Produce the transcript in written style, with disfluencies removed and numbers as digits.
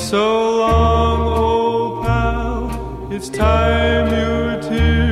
So long, old pal, it's time your tears